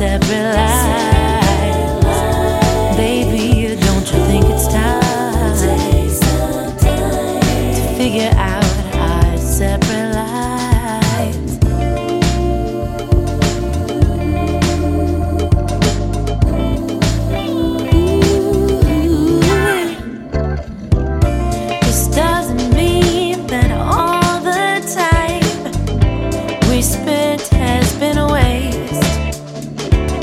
separate lives. Baby, don't you think it's time to figure out our separate lives?